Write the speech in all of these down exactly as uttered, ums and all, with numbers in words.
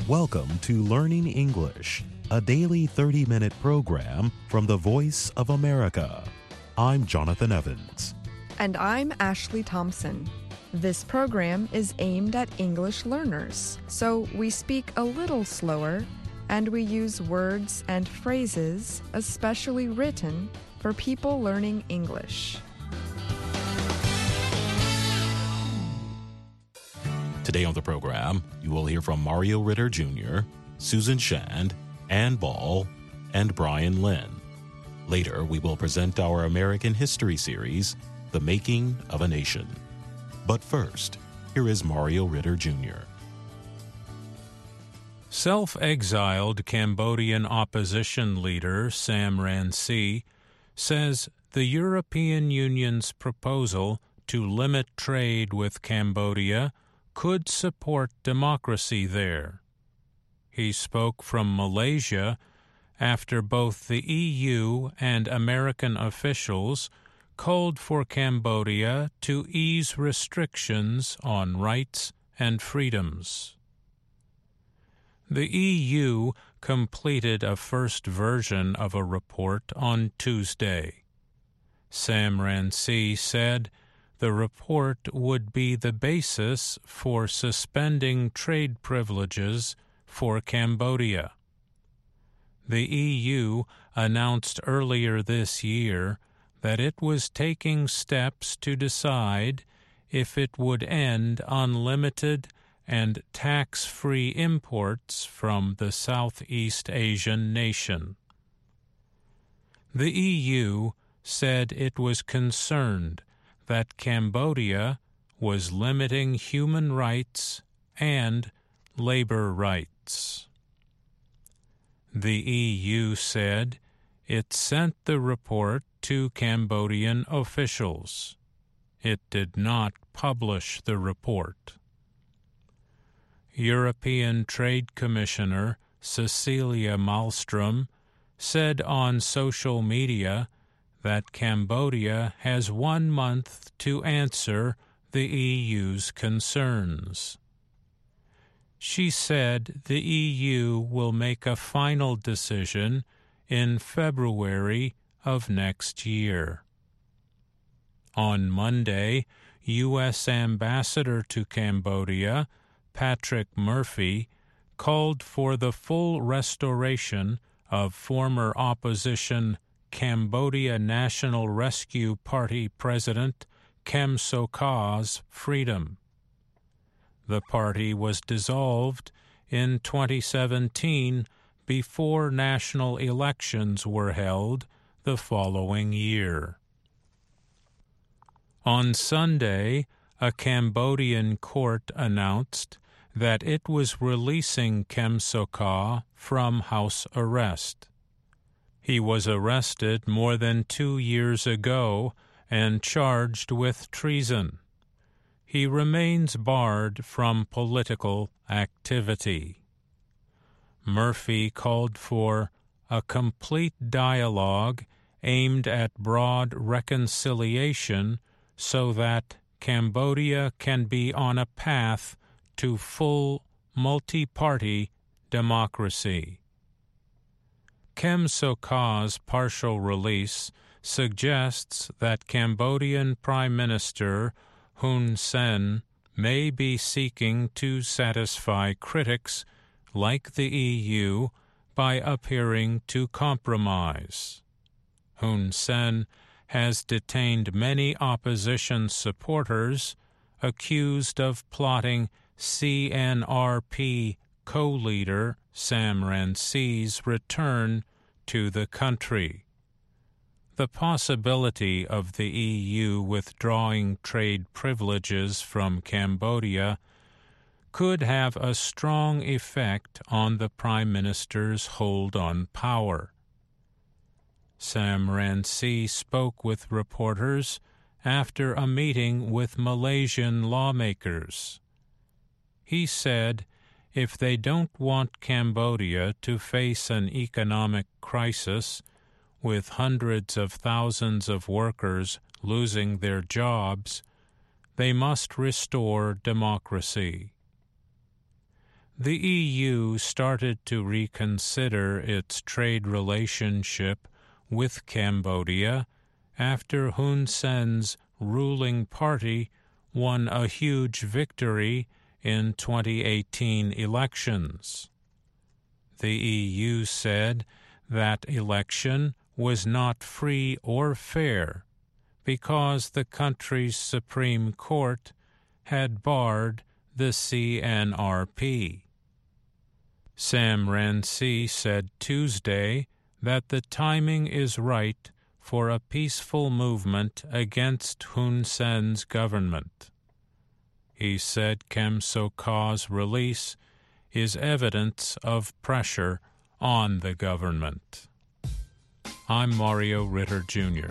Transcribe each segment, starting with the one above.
Welcome to Learning English, a daily thirty-minute program from the Voice of America. I'm Jonathan Evans. And I'm Ashley Thompson. This program is aimed at English learners, so we speak a little slower and we use words and phrases especially written for people learning English. Today on the program, you will hear from Mario Ritter Junior, Susan Shand, Ann Ball, and Brian Lynn. Later, we will present our American history series, The Making of a Nation. But first, here is Mario Ritter Junior Self-exiled Cambodian opposition leader Sam Rainsy says the European Union's proposal to limit trade with Cambodia could support democracy there. He spoke from Malaysia after both the E U and American officials called for Cambodia to ease restrictions on rights and freedoms. The E U completed a first version of a report on Tuesday. Sam Rainsy said the report would be the basis for suspending trade privileges for Cambodia. The E U announced earlier this year that it was taking steps to decide if it would end unlimited and tax-free imports from the Southeast Asian nation. The E U said it was concerned that Cambodia was limiting human rights and labor rights. The E U said it sent the report to Cambodian officials. It did not publish the report. European Trade Commissioner Cecilia Malmström said on social media that Cambodia has one month to answer the E U's concerns. She said the E U will make a final decision in February of next year. On Monday, U S Ambassador to Cambodia, Patrick Murphy, called for the full restoration of former opposition Cambodia National Rescue Party President Kem Sokha's freedom. The party was dissolved in twenty seventeen before national elections were held the following year. On Sunday, a Cambodian court announced that it was releasing Kem Sokha from house arrest. He was arrested more than two years ago and charged with treason. He remains barred from political activity. Murphy called for a complete dialogue aimed at broad reconciliation so that Cambodia can be on a path to full multi-party democracy. Kem Sokha's partial release suggests that Cambodian Prime Minister Hun Sen may be seeking to satisfy critics like the E U by appearing to compromise. Hun Sen has detained many opposition supporters accused of plotting C N R P co-leader Sam Rainsy's return to the country. The possibility of the E U withdrawing trade privileges from Cambodia could have a strong effect on the Prime Minister's hold on power. Sam Rainsy spoke with reporters after a meeting with Malaysian lawmakers. He said if they don't want Cambodia to face an economic crisis with hundreds of thousands of workers losing their jobs, they must restore democracy. The E U started to reconsider its trade relationship with Cambodia after Hun Sen's ruling party won a huge victory in twenty eighteen elections. The E U said that election was not free or fair because the country's Supreme Court had barred the C N R P. Sam Rainsy said Tuesday that the timing is right for a peaceful movement against Hun Sen's government. He said Kem Sokha's release is evidence of pressure on the government. I'm Mario Ritter, Junior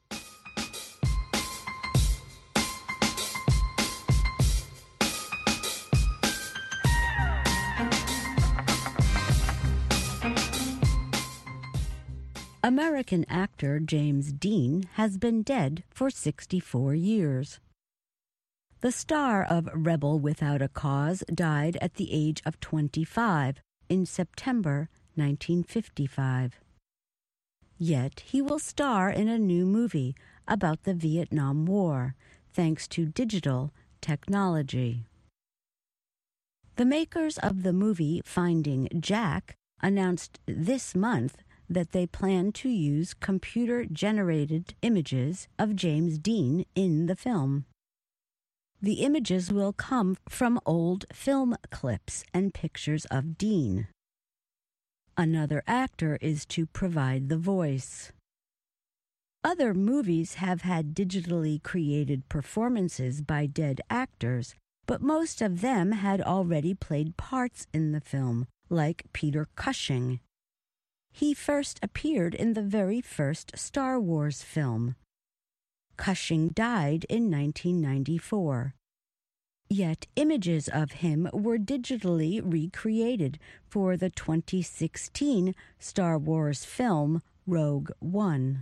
American actor James Dean has been dead for sixty-four years. The star of Rebel Without a Cause died at the age of twenty-five in September nineteen fifty-five. Yet he will star in a new movie about the Vietnam War, thanks to digital technology. The makers of the movie Finding Jack announced this month that they plan to use computer-generated images of James Dean in the film. The images will come from old film clips and pictures of Dean. Another actor is to provide the voice. Other movies have had digitally created performances by dead actors, but most of them had already played parts in the film, like Peter Cushing. He first appeared in the very first Star Wars film. Cushing died in nineteen ninety-four. Yet images of him were digitally recreated for the twenty sixteen Star Wars film Rogue One.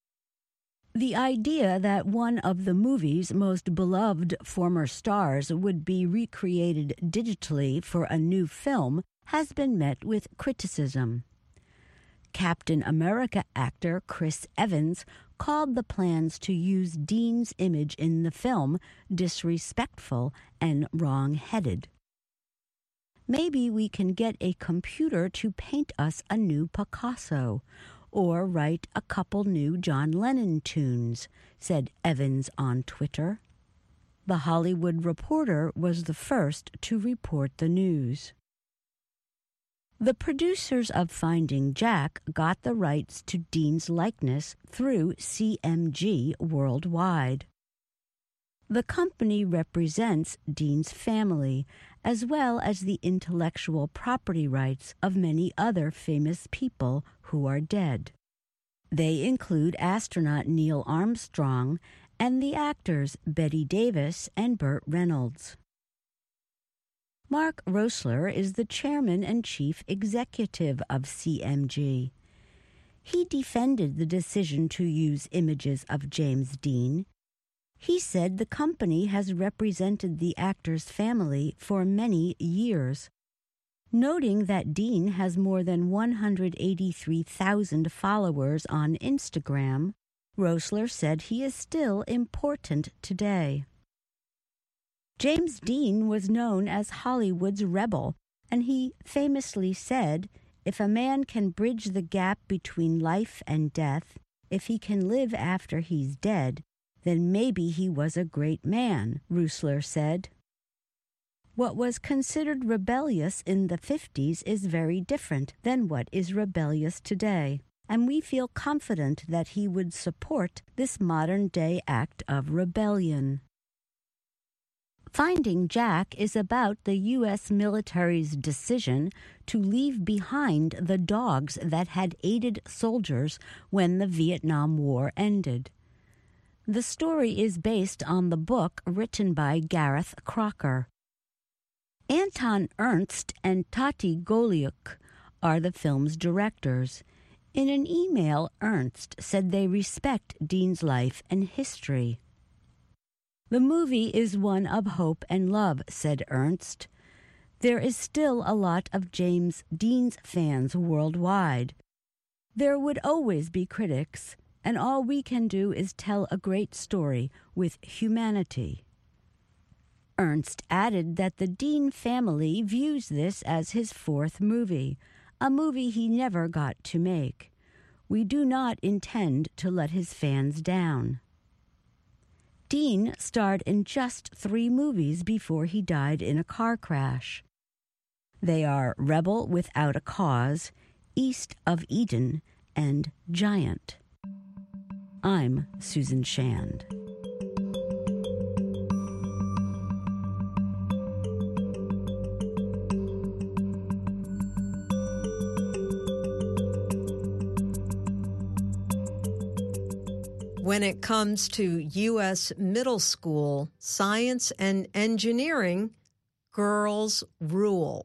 The idea that one of the movie's most beloved former stars would be recreated digitally for a new film has been met with criticism. Captain America actor Chris Evans called the plans to use Dean's image in the film disrespectful and wrong-headed. Maybe we can get a computer to paint us a new Picasso, or write a couple new John Lennon tunes, said Evans on Twitter. The Hollywood Reporter was the first to report the news. The producers of Finding Jack got the rights to Dean's likeness through C M G Worldwide. The company represents Dean's family, as well as the intellectual property rights of many other famous people who are dead. They include astronaut Neil Armstrong and the actors Bette Davis and Burt Reynolds. Mark Rosler is the chairman and chief executive of C M G. He defended the decision to use images of James Dean. He said the company has represented the actor's family for many years. Noting that Dean has more than one hundred eighty-three thousand followers on Instagram, Rosler said he is still important today. James Dean was known as Hollywood's rebel, and he famously said, "If a man can bridge the gap between life and death, if he can live after he's dead, then maybe he was a great man," Rosler said. What was considered rebellious in the fifties is very different than what is rebellious today, and we feel confident that he would support this modern-day act of rebellion. Finding Jack is about the U S military's decision to leave behind the dogs that had aided soldiers when the Vietnam War ended. The story is based on the book written by Gareth Crocker. Anton Ernst and Tati Goliuk are the film's directors. In an email, Ernst said they respect Dean's life and history. "The movie is one of hope and love," said Ernst. there is still a lot of James Dean's fans worldwide. There would always be critics, and all we can do is tell a great story with humanity. Ernst added that the Dean family views this as his fourth movie, a movie he never got to make. We do not intend to let his fans down. Dean starred in just three movies before he died in a car crash. They are Rebel Without a Cause, East of Eden, and Giant. I'm Susan Shand. When it comes to U S middle school science and engineering, girls rule.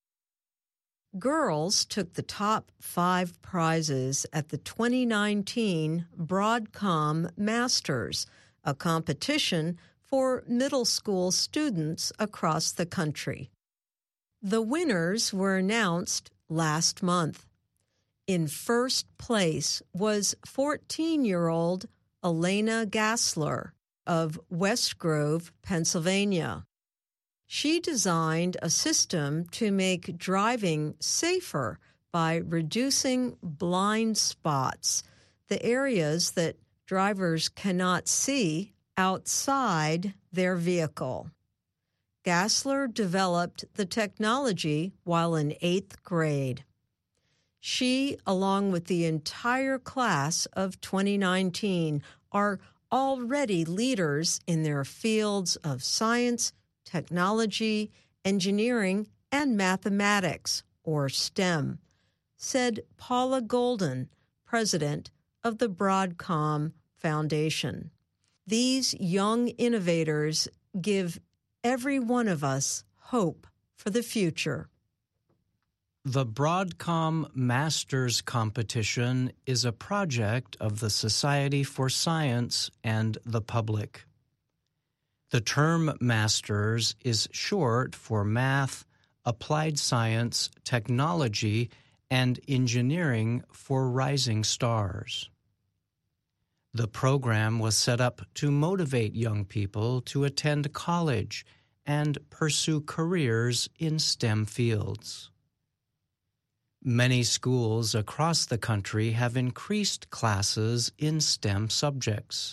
Girls took the top five prizes at the twenty nineteen Broadcom Masters, a competition for middle school students across the country. The winners were announced last month. In first place was fourteen-year-old Elena Gassler of West Grove, Pennsylvania. She designed a system to make driving safer by reducing blind spots, the areas that drivers cannot see outside their vehicle. Gassler developed the technology while in eighth grade. She, along with the entire class of twenty nineteen, are already leaders in their fields of science, technology, engineering, and mathematics, or STEM, said Paula Golden, president of the Broadcom Foundation. These young innovators give every one of us hope for the future. The Broadcom Masters Competition is a project of the Society for Science and the Public. The term Masters is short for Math, Applied Science, Technology, and Engineering for Rising Stars. The program was set up to motivate young people to attend college and pursue careers in STEM fields. Many schools across the country have increased classes in STEM subjects.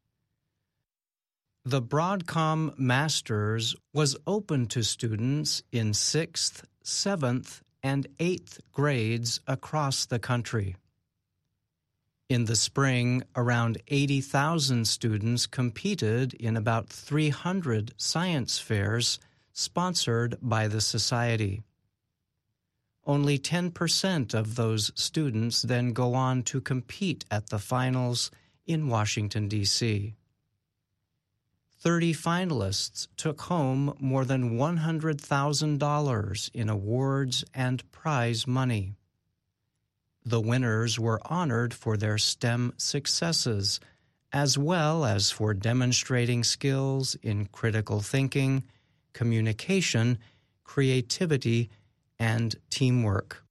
The Broadcom Masters was open to students in sixth, seventh, and eighth grades across the country. In the spring, around eighty thousand students competed in about three hundred science fairs sponsored by the Society. Only ten percent of those students then go on to compete at the finals in Washington, D C thirty finalists took home more than one hundred thousand dollars in awards and prize money. The winners were honored for their STEM successes, as well as for demonstrating skills in critical thinking, communication, creativity, and teamwork.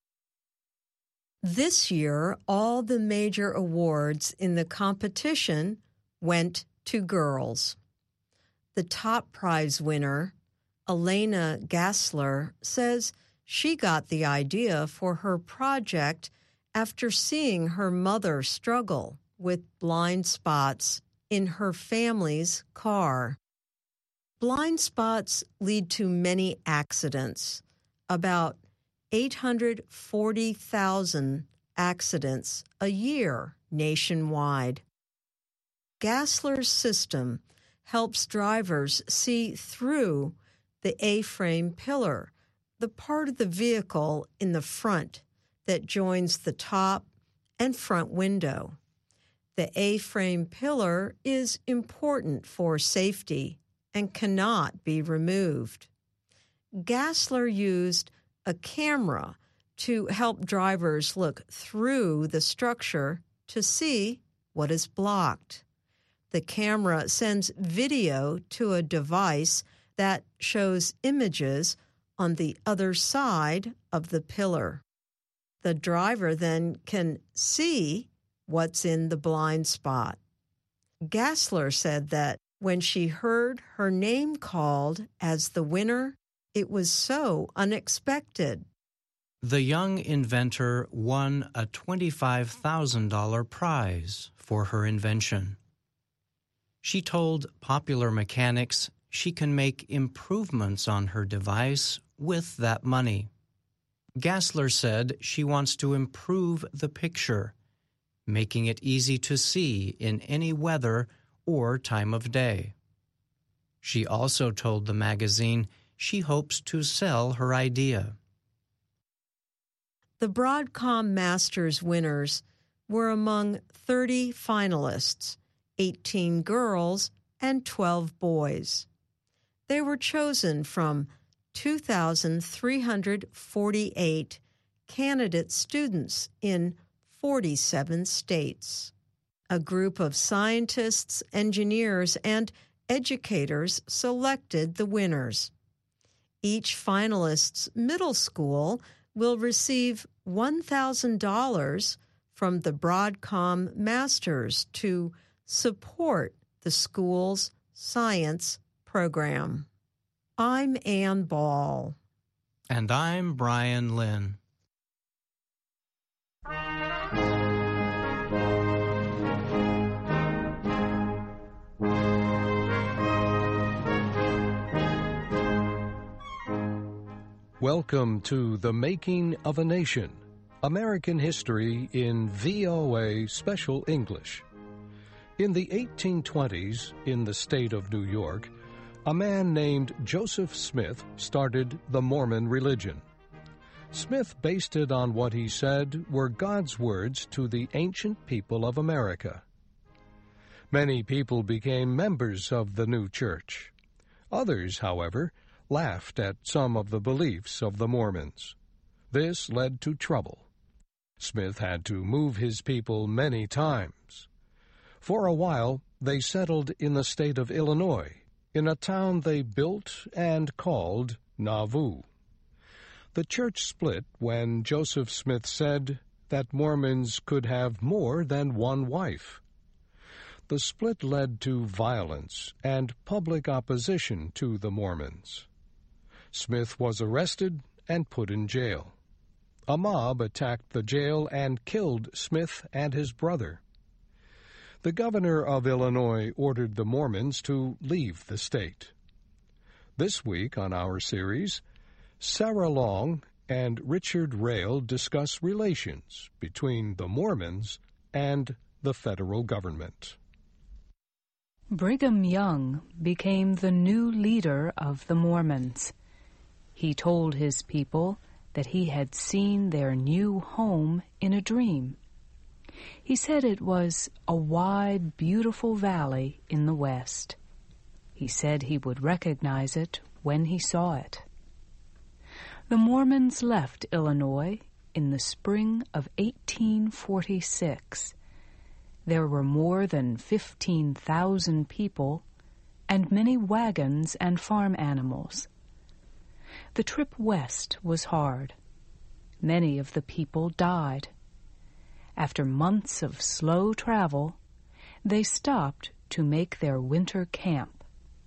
This year, all the major awards in the competition went to girls. The top prize winner, Elena Gassler, says she got the idea for her project after seeing her mother struggle with blind spots in her family's car. Blind spots lead to many accidents, about eight hundred forty thousand accidents a year nationwide. Gassler's system helps drivers see through the A-frame pillar, the part of the vehicle in the front that joins the top and front window. The A-frame pillar is important for safety and cannot be removed. Gassler used a camera to help drivers look through the structure to see what is blocked. The camera sends video to a device that shows images on the other side of the pillar. The driver then can see what's in the blind spot. Gassler said that when she heard her name called as the winner, it was so unexpected. The young inventor won a twenty-five thousand dollars prize for her invention. She told Popular Mechanics she can make improvements on her device with that money. Gassler said she wants to improve the picture, making it easy to see in any weather or time of day. She also told the magazine she hopes to sell her idea. The Broadcom Masters winners were among thirty finalists, eighteen girls and twelve boys. They were chosen from two thousand three hundred forty-eight candidate students in forty-seven states. A group of scientists, engineers, and educators selected the winners. Each finalist's middle school will receive one thousand dollars from the Broadcom Masters to support the school's science program. I'm Ann Ball. And I'm Brian Lynn. Welcome to The Making of a Nation, American History in V O A Special English. In the eighteen twenties, in the state of New York, a man named Joseph Smith started the Mormon religion. Smith based it on what he said were God's words to the ancient people of America. Many people became members of the new church. Others, however, laughed at some of the beliefs of the Mormons. This led to trouble. Smith had to move his people many times. For a while, they settled in the state of Illinois, in a town they built and called Nauvoo. The church split when Joseph Smith said that Mormons could have more than one wife. The split led to violence and public opposition to the Mormons. Smith was arrested and put in jail. A mob attacked the jail and killed Smith and his brother. The governor of Illinois ordered the Mormons to leave the state. This week on our series, Sarah Long and Richard Rail discuss relations between the Mormons and the federal government. Brigham Young became the new leader of the Mormons. He told his people that he had seen their new home in a dream. He said it was a wide, beautiful valley in the west. He said he would recognize it when he saw it. The Mormons left Illinois in the spring of eighteen forty-six. There were more than fifteen thousand people and many wagons and farm animals. The trip west was hard. Many of the people died. After months of slow travel, they stopped to make their winter camp.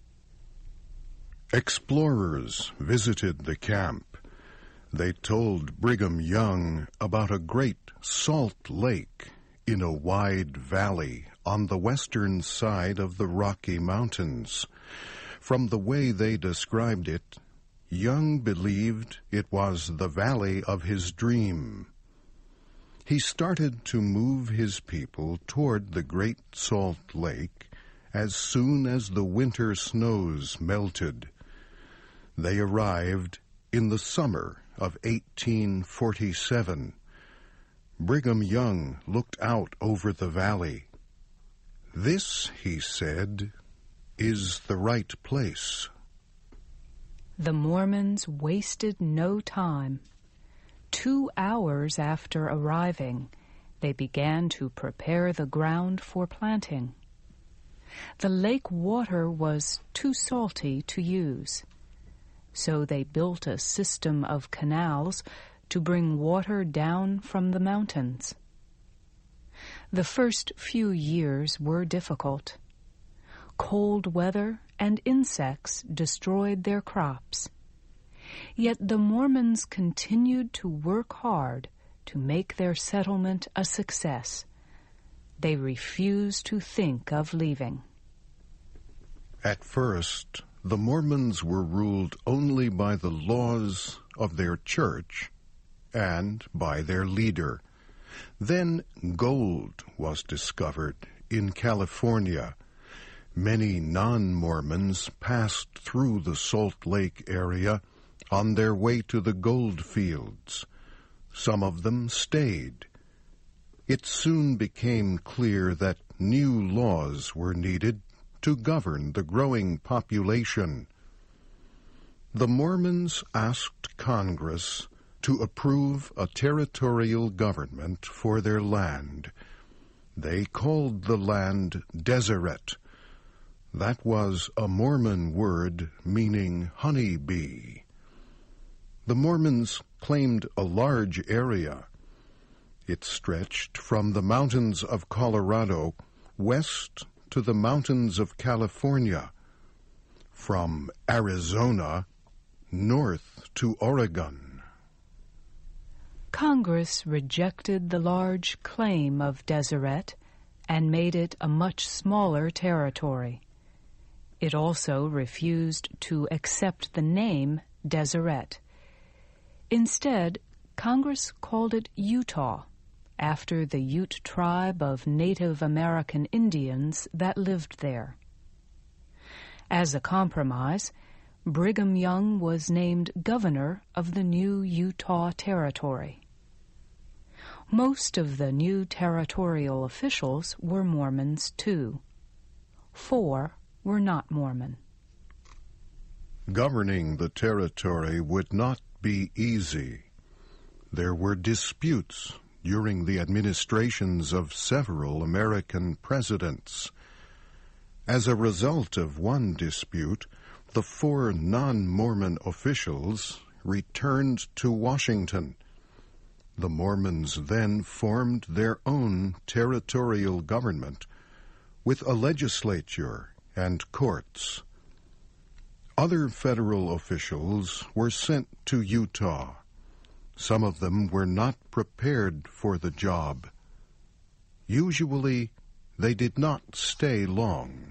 Explorers visited the camp. They told Brigham Young about a great salt lake in a wide valley on the western side of the Rocky Mountains. From the way they described it, Young believed it was the valley of his dream. He started to move his people toward the Great Salt Lake as soon as the winter snows melted. They arrived in the summer of eighteen forty-seven. Brigham Young looked out over the valley. "This," he said, "is the right place." The Mormons wasted no time. Two hours after arriving, they began to prepare the ground for planting. The lake water was too salty to use, so they built a system of canals to bring water down from the mountains. The first few years were difficult. Cold weather and insects destroyed their crops. Yet the Mormons continued to work hard to make their settlement a success. They refused to think of leaving. At first, the Mormons were ruled only by the laws of their church and by their leader. Then gold was discovered in California. Many non-Mormons passed through the Salt Lake area on their way to the gold fields. Some of them stayed. It soon became clear that new laws were needed to govern the growing population. The Mormons asked Congress to approve a territorial government for their land. They called the land Deseret. That was a Mormon word meaning honeybee. The Mormons claimed a large area. It stretched from the mountains of Colorado west to the mountains of California, from Arizona north to Oregon. Congress rejected the large claim of Deseret and made it a much smaller territory. It also refused to accept the name Deseret. Instead, Congress called it Utah, after the Ute tribe of Native American Indians that lived there. As a compromise, Brigham Young was named governor of the new Utah Territory. Most of the new territorial officials were Mormons, too. Four were not Mormon. Governing the territory would not be easy. There were disputes during the administrations of several American presidents. As a result of one dispute, the four non-Mormon officials returned to Washington. The Mormons then formed their own territorial government with a legislature and courts. Other federal officials were sent to Utah. Some of them were not prepared for the job. Usually, they did not stay long.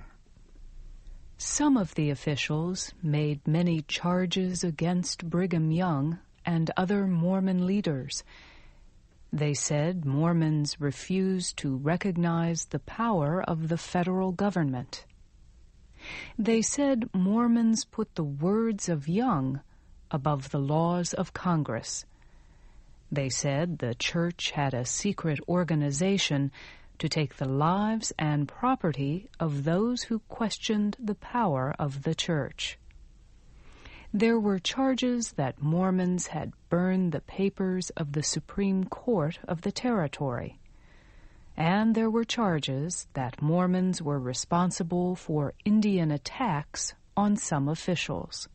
Some of the officials made many charges against Brigham Young and other Mormon leaders. They said Mormons refused to recognize the power of the federal government. They said Mormons put the words of Young above the laws of Congress. They said the church had a secret organization to take the lives and property of those who questioned the power of the church. There were charges that Mormons had burned the papers of the Supreme Court of the territory. And there were charges that Mormons were responsible for Indian attacks on some officials.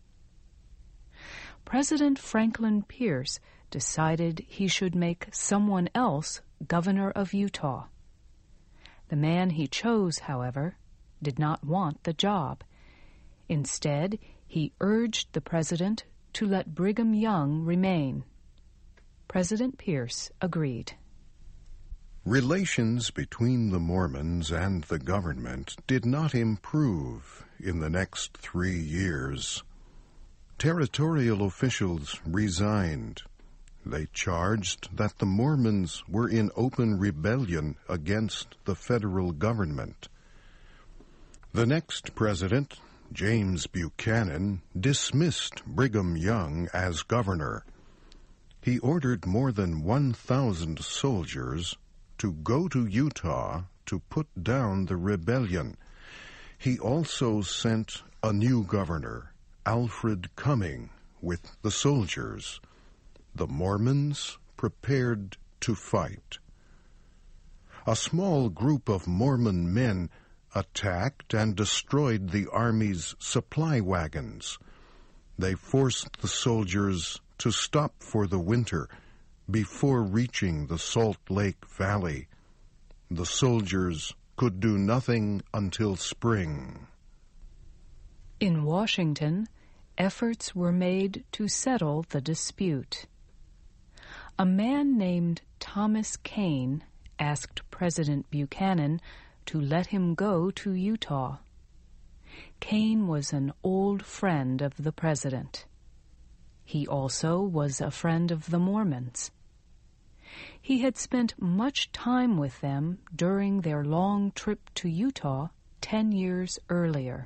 President Franklin Pierce decided he should make someone else governor of Utah. The man he chose, however, did not want the job. Instead, he urged the president to let Brigham Young remain. President Pierce agreed. Relations between the Mormons and the government did not improve in the next three years. Territorial officials resigned. They charged that the Mormons were in open rebellion against the federal government. The next president, James Buchanan, dismissed Brigham Young as governor. He ordered more than one thousand soldiers to go to Utah to put down the rebellion. He also sent a new governor, Alfred Cumming, with the soldiers. The Mormons prepared to fight. A small group of Mormon men attacked and destroyed the army's supply wagons. They forced the soldiers to stop for the winter before reaching the Salt Lake Valley. The soldiers could do nothing until spring. In Washington, efforts were made to settle the dispute. A man named Thomas Kane asked President Buchanan to let him go to Utah. Kane was an old friend of the president. He also was a friend of the Mormons. He had spent much time with them during their long trip to Utah ten years earlier.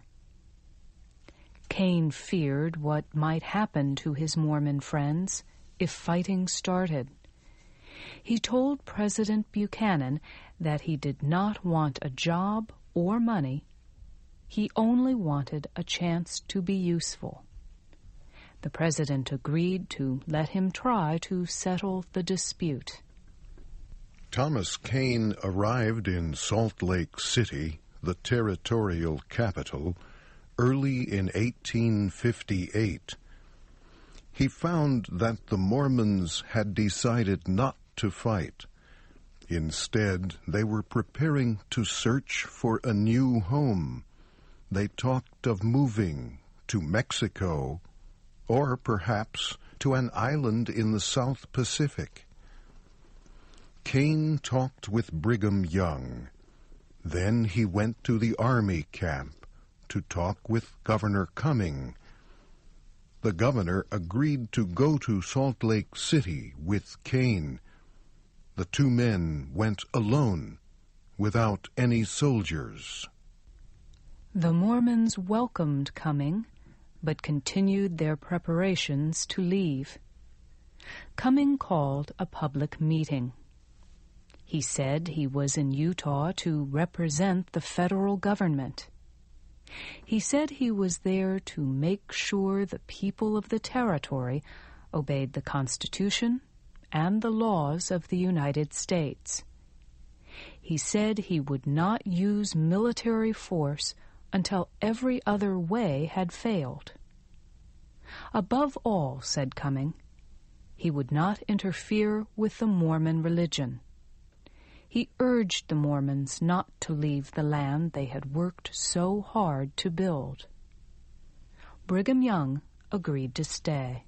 Kane feared what might happen to his Mormon friends if fighting started. He told President Buchanan that he did not want a job or money. He only wanted a chance to be useful. The president agreed to let him try to settle the dispute. Thomas Kane arrived in Salt Lake City, the territorial capital, early in eighteen fifty-eight. He found that the Mormons had decided not to fight. Instead, they were preparing to search for a new home. They talked of moving to Mexico, or perhaps to an island in the South Pacific. Kane talked with Brigham Young. Then he went to the army camp to talk with Governor Cumming. The governor agreed to go to Salt Lake City with Kane. The two men went alone, without any soldiers. The Mormons welcomed Cumming, but continued their preparations to leave. Cumming called a public meeting. He said he was in Utah to represent the federal government. He said he was there to make sure the people of the territory obeyed the Constitution and the laws of the United States. He said he would not use military force until every other way had failed. Above all, said Cumming, he would not interfere with the Mormon religion. He urged the Mormons not to leave the land they had worked so hard to build. Brigham Young agreed to stay.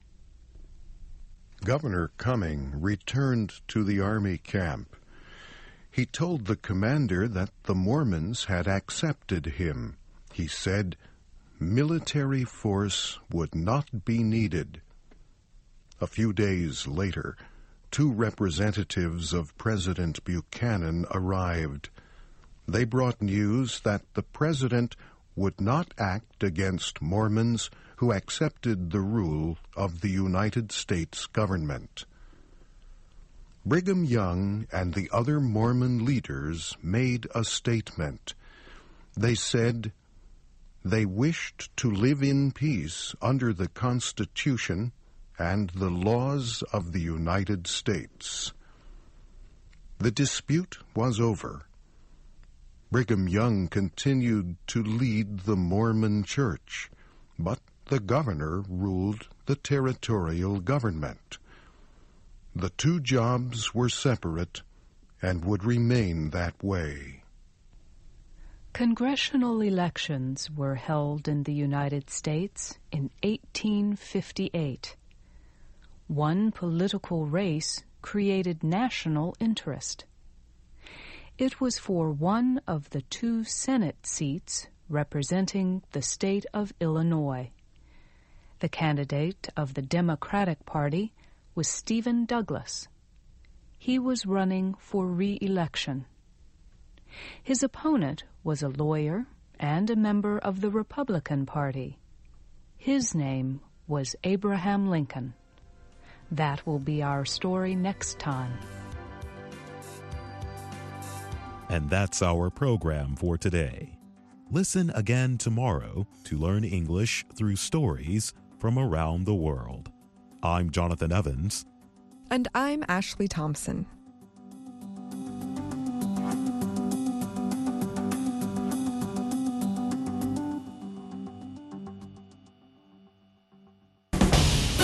Governor Cumming returned to the army camp. He told the commander that the Mormons had accepted him. He said military force would not be needed. A few days later, two representatives of President Buchanan arrived. They brought news that the president would not act against Mormons who accepted the rule of the United States government. Brigham Young and the other Mormon leaders made a statement. They said they wished to live in peace under the Constitution and the laws of the United States. The dispute was over. Brigham Young continued to lead the Mormon Church, but the governor ruled the territorial government. The two jobs were separate and would remain that way. Congressional elections were held in the United States in eighteen fifty-eight. One political race created national interest. It was for one of the two Senate seats representing the state of Illinois. The candidate of the Democratic Party was Stephen Douglas. He was running for re-election. His opponent was a lawyer and a member of the Republican Party. His name was Abraham Lincoln. That will be our story next time. And that's our program for today. Listen again tomorrow to learn English through stories from around the world. I'm Jonathan Evans. And I'm Ashley Thompson.